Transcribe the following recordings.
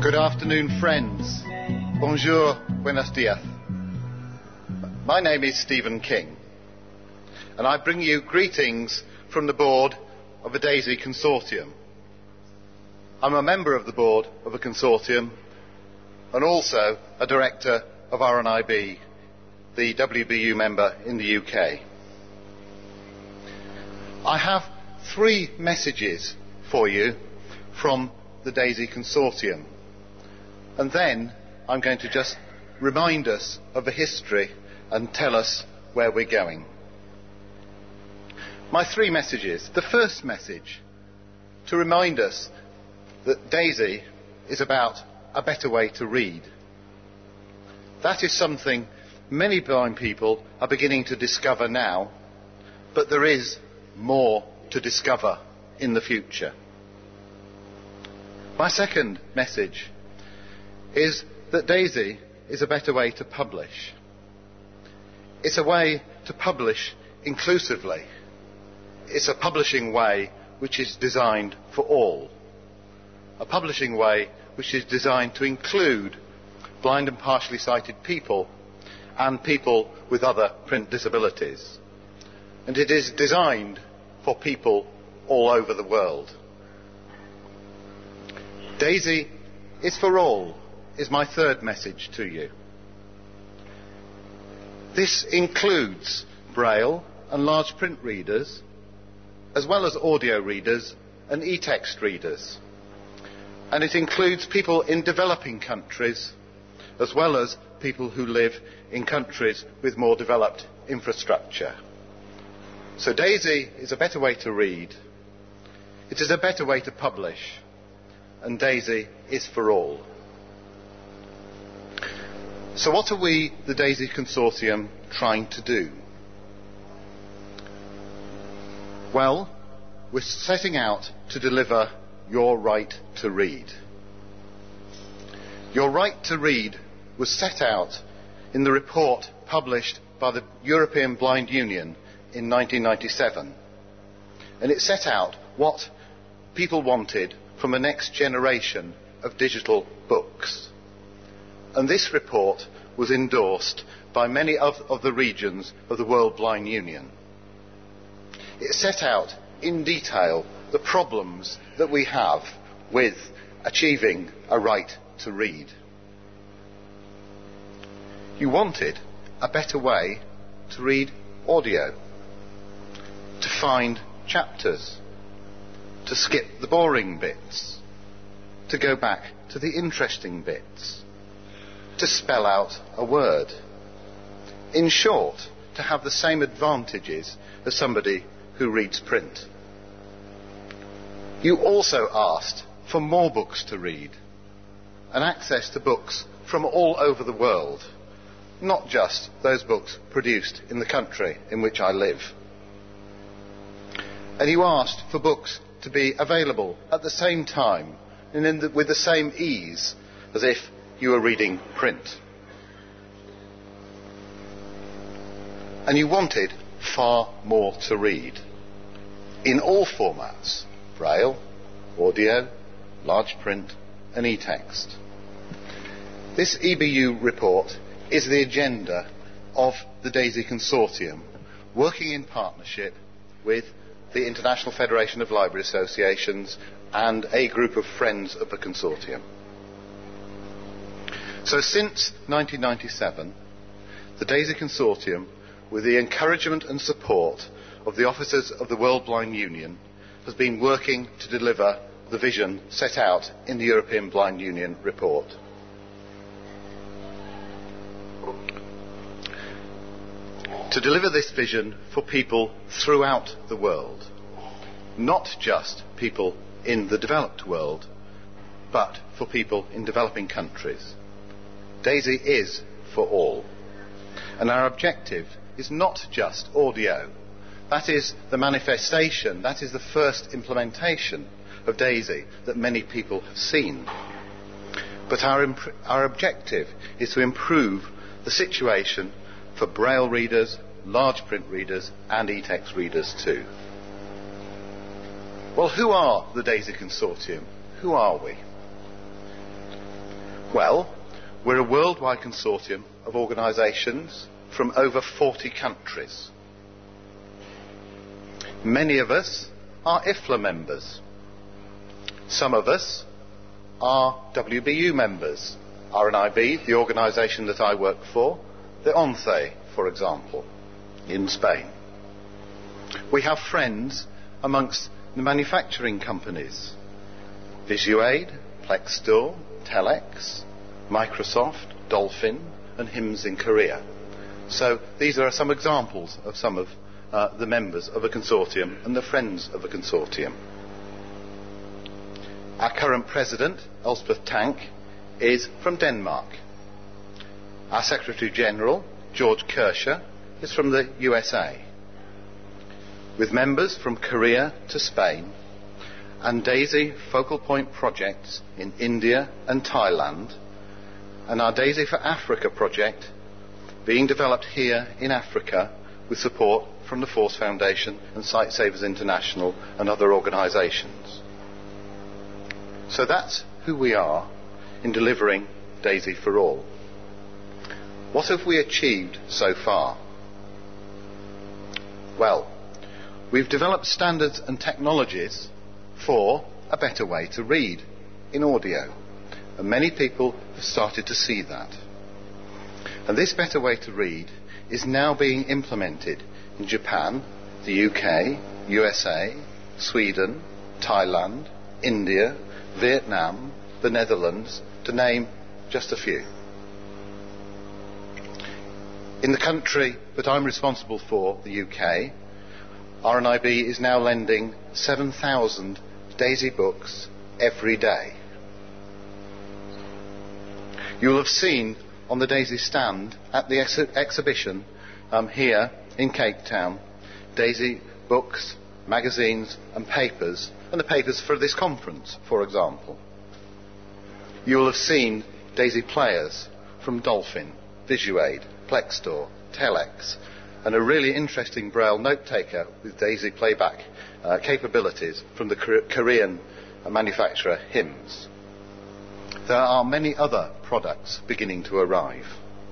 Good afternoon, friends. Bonjour, buenos dias. My name is Stephen King, and I bring you greetings from the board of a DAISY consortium. I'm a member of the board of a consortium and also a director of RNIB, the WBU member in the UK. I have 3 messages for you from the DAISY consortium, and then I'm going to just remind us of the history and tell us where we're going. My 3 messages. The first message, to remind us that DAISY is about a better way to read. That is something many blind people are beginning to discover now, but there is more to discover in the future. My second message is that DAISY is a better way to publish. It's a way to publish inclusively. It's a publishing way which is designed for all. A publishing way which is designed to include blind and partially sighted people and people with other print disabilities. And it is designed for people all over the world. DAISY is for all, is my third message to you. This includes Braille and large print readers, as well as audio readers and e-text readers. And it includes people in developing countries, as well as people who live in countries with more developed infrastructure. So DAISY is a better way to read. It is a better way to publish. And DAISY is for all. So what are we, the DAISY consortium, trying to do? Well, we're setting out to deliver your right to read. Your right to read was set out in the report published by the European Blind Union in 1997. And it set out what people wanted from a next generation of digital books. And this report was endorsed by many of the regions of the World Blind Union. It set out in detail the problems that we have with achieving a right to read. You wanted a better way to read audio, to find chapters, to skip the boring bits, to go back to the interesting bits, to spell out a word. In short, to have the same advantages as somebody who reads print. You also asked for more books to read and access to books from all over the world, not just those books produced in the country in which I live. And you asked for books to be available at the same time and with the same ease as if you were reading print. And you wanted far more to read in all formats: Braille, audio, large print and e-text. This EBU report is the agenda of the DAISY consortium, working in partnership with the International Federation of Library Associations and a group of friends of the consortium. So since 1997, the DAISY consortium, with the encouragement and support of the officers of the World Blind Union, has been working to deliver the vision set out in the European Blind Union report. To deliver this vision for people throughout the world, not just people in the developed world, but for people in developing countries. DAISY is for all. And our objective is not just audio. That is the manifestation, that is the first implementation of DAISY that many people have seen. But our objective is to improve the situation for Braille readers, large print readers and e-text readers too. Well, who are the DAISY consortium? Who are we? Well, we're a worldwide consortium of organisations from over 40 countries. Many of us are IFLA members. Some of us are WBU members. RNIB, the organisation that I work for, the ONCE, for example, in Spain. We have friends amongst the manufacturing companies: Visuaid, Plextor, Telex, Microsoft, Dolphin and HIMSS in Korea. So these are some examples of some of the members of a consortium and the friends of a consortium. Our current president, Elspeth Tank, is from Denmark. Our Secretary General, George Kirscher, is from the USA, with members from Korea to Spain, and DAISY focal point projects in India and Thailand, and our DAISY for Africa project being developed here in Africa with support from the Force Foundation and Sightsavers International and other organisations. So that's who we are in delivering DAISY for All. What have we achieved so far? Well, we've developed standards and technologies for a better way to read in audio, and many people have started to see that. And this better way to read is now being implemented in Japan, the UK, USA, Sweden, Thailand, India, Vietnam, the Netherlands, to name just a few. In the country that I'm responsible for, the UK, RNIB is now lending 7,000 DAISY books every day. You will have seen on the DAISY stand at the exhibition here in Cape Town, DAISY books, magazines and papers, and the papers for this conference, for example. You will have seen DAISY players from Dolphin, Visuaid, Plextor, Telex, and a really interesting Braille note taker with DAISY playback capabilities from the Korean manufacturer HIMSS. There are many other products beginning to arrive.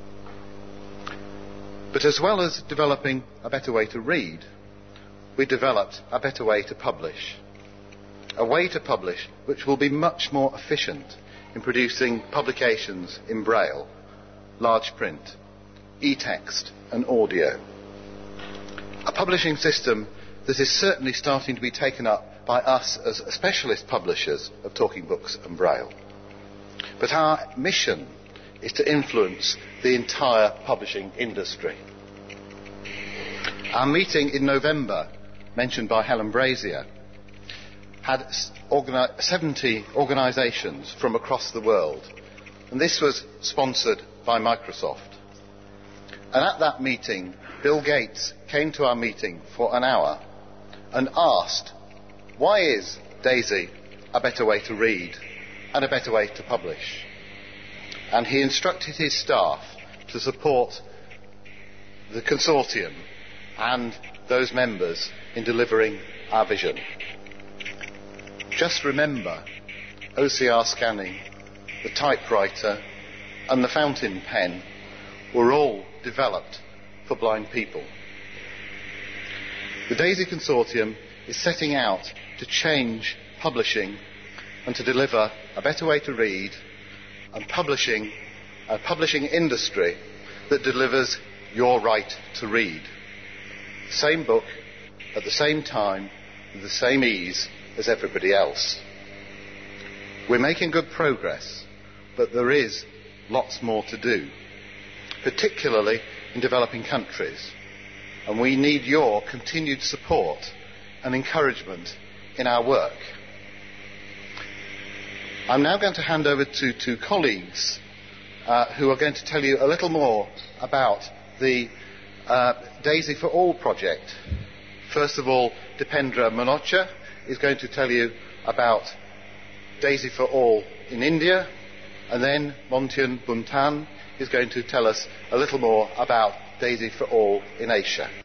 But as well as developing a better way to read, we developed a better way to publish. A way to publish which will be much more efficient in producing publications in Braille, large print, e-text and audio. A publishing system that is certainly starting to be taken up by us as specialist publishers of talking books and Braille. But our mission is to influence the entire publishing industry. Our meeting in November, mentioned by Helen Brazier, had 70 organisations from across the world, and this was sponsored by Microsoft. And at that meeting, Bill Gates came to our meeting for an hour and asked, why is DAISY a better way to read and a better way to publish? And he instructed his staff to support the consortium and those members in delivering our vision. Just remember, OCR scanning, the typewriter and the fountain pen were all developed for blind people. The DAISY Consortium is setting out to change publishing and to deliver a better way to read and a publishing industry that delivers your right to read. The same book at the same time with the same ease as everybody else. We're making good progress, but there is lots more to do, particularly in developing countries, and we need your continued support and encouragement in our work. I'm now going to hand over to two colleagues who are going to tell you a little more about the DAISY for All project. First of all, Dipendra Manocha is going to tell you about DAISY for All in India, and then Montian Buntan is going to tell us a little more about DAISY for All in Asia.